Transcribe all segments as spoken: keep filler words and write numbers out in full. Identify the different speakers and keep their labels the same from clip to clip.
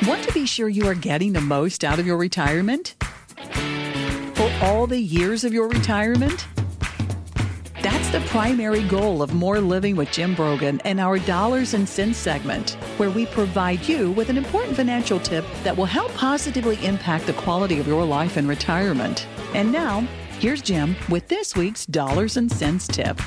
Speaker 1: Want to be sure you are getting the most out of your retirement? For all the years of your retirement? That's the primary goal of More Living with Jim Brogan and our Dollars and Cents segment, where we provide you with an important financial tip that will help positively impact the quality of your life in retirement. And now, here's Jim with this week's Dollars and Cents tip.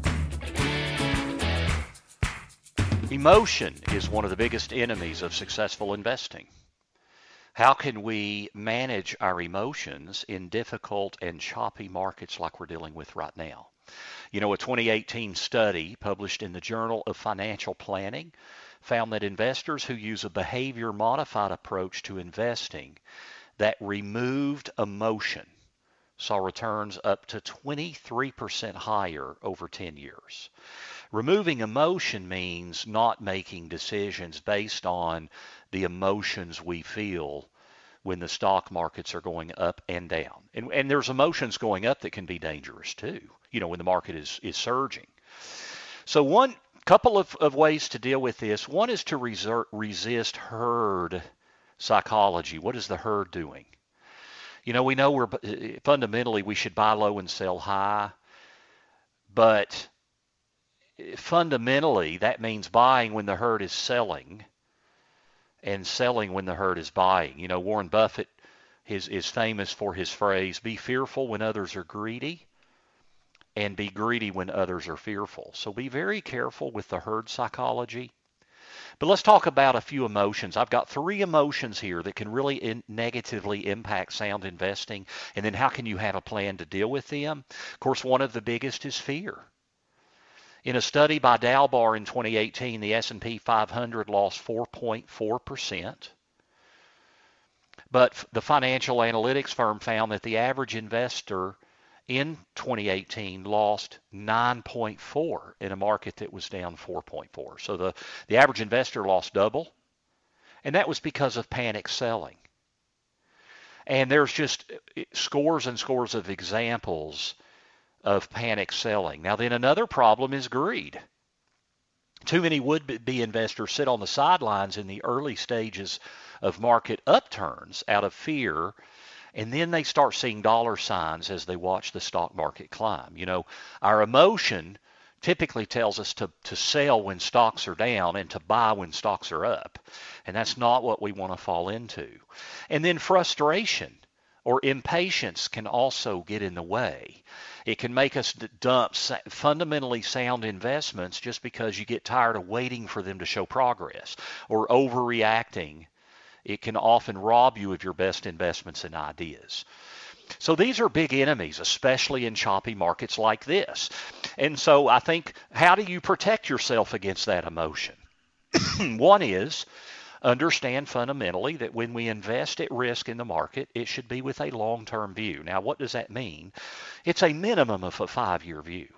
Speaker 2: Emotion is one of the biggest enemies of successful investing. How can we manage our emotions in difficult and choppy markets like we're dealing with right now? You know, a twenty eighteen study published in the Journal of Financial Planning found that investors who use a behavior-modified approach to investing that removed emotion saw returns up to twenty-three percent higher over ten years. Removing emotion means not making decisions based on the emotions we feel when the stock markets are going up and down. And, and there's emotions going up that can be dangerous too, you know, when the market is, is surging. So one couple of, of ways to deal with this. One is to resert, resist herd psychology. What is the herd doing? You know, we know we're fundamentally we should buy low and sell high, but fundamentally that means buying when the herd is selling and selling when the herd is buying. You know, Warren Buffett is, is famous for his phrase, be fearful when others are greedy and be greedy when others are fearful. So be very careful with the herd psychology. But let's talk about a few emotions. I've got three emotions here that can really in negatively impact sound investing. And then how can you have a plan to deal with them? Of course, one of the biggest is fear. In a study by Dalbar in twenty eighteen, the S and P five hundred lost four point four percent. But the financial analytics firm found that the average investor in twenty eighteen lost nine point four in a market that was down four point four. So the, the average investor lost double, and that was because of panic selling. And there's just scores and scores of examples of panic selling. Now then another problem is greed. Too many would-be investors sit on the sidelines in the early stages of market upturns out of fear, and then they start seeing dollar signs as they watch the stock market climb. You know, our emotion typically tells us to, to sell when stocks are down and to buy when stocks are up. And that's not what we want to fall into. And then frustration or impatience can also get in the way. It can make us dump fundamentally sound investments just because you get tired of waiting for them to show progress or overreacting. It can often rob you of your best investments and ideas. So these are big enemies, especially in choppy markets like this. And so I think, how do you protect yourself against that emotion? One is understand fundamentally that when we invest at risk in the market, it should be with a long-term view. Now, what does that mean? It's a minimum of a five-year view.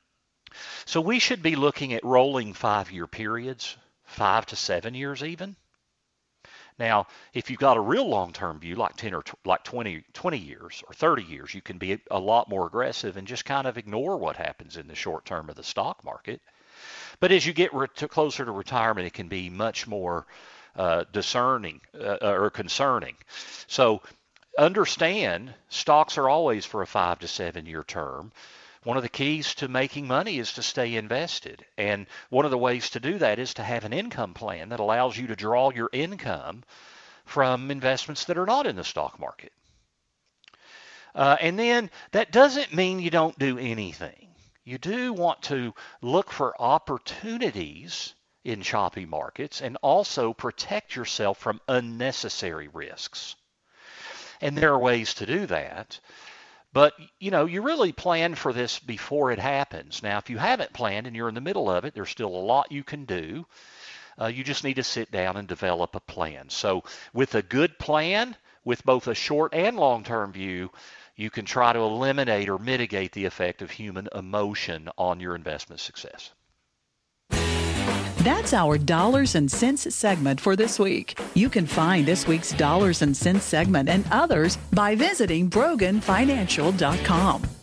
Speaker 2: So we should be looking at rolling five-year periods, five to seven years even. Now, if you've got a real long-term view, like ten or t- like twenty, twenty years or thirty years, you can be a lot more aggressive and just kind of ignore what happens in the short term of the stock market. But as you get re- to closer to retirement, it can be much more uh, discerning uh, or concerning. So understand stocks are always for a five to seven year term. One of the keys to making money is to stay invested. And one of the ways to do that is to have an income plan that allows you to draw your income from investments that are not in the stock market. Uh, and then that doesn't mean you don't do anything. You do want to look for opportunities in choppy markets and also protect yourself from unnecessary risks. And there are ways to do that. But, you know, you really plan for this before it happens. Now, if you haven't planned and you're in the middle of it, there's still a lot you can do. Uh, you just need to sit down and develop a plan. So with a good plan, with both a short and long-term view, you can try to eliminate or mitigate the effect of human emotion on your investment success.
Speaker 1: That's our Dollars and Cents segment for this week. You can find this week's Dollars and Cents segment and others by visiting Brogan Financial dot com.